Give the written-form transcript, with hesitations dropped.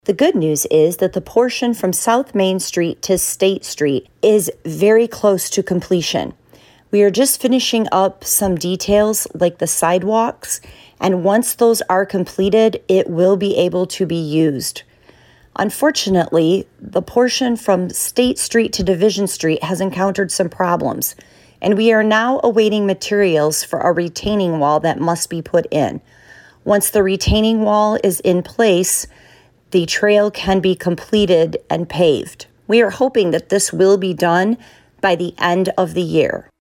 The good news is that the portion from South Main Street to State Street is very close to completion. We are just finishing up some details like the sidewalks, and once those are completed, it will be able to be used. Unfortunately, the portion from State Street to Division Street has encountered some problems, and we are now awaiting materials for a retaining wall that must be put in. Once the retaining wall is in place, the trail can be completed and paved. We are hoping that this will be done by the end of the year.